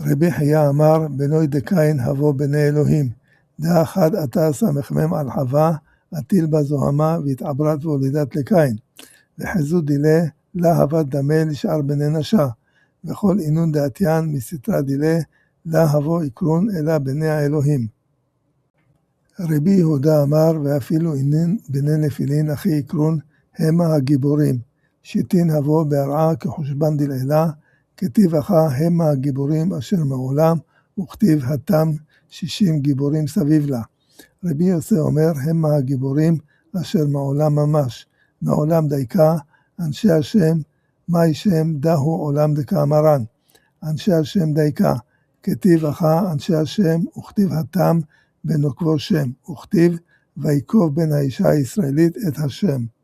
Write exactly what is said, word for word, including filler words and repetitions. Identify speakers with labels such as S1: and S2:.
S1: רבי חייא אמר, בנוי דקין הבוא בני אלוהים, דא אחד עתה סמכמם על חווה, עטיל בה זוהמה והתעברת והולידת לקין, וחזו דילה, לה הבת דמה לשאר בני נשה, וכל אינון דעתיין מסתרה דילה, לה הבוא יקרון אלא בני האלוהים. רבי יהודה אמר, ואפילו אינן בני נפילין אחי יקרון, המה הגיבורים, שיטין הבוא בהרעה כחושבן דלעילה, כתיב אחא המה הגיבורים אשר מעולם, וכתיב התם שישים גיבורים סביב לה. רבי יוסי אומר, המה הגיבורים אשר מעולם ממש, מעולם דייקה, אנשי השם, מאי שם דהו עולם דקאמרן, אנשי השם דייקה, כתיב אחא אנשי השם, וכתיב התם בנוקבו שם, וכתיב ויקוב בן האישה הישראלית את השם.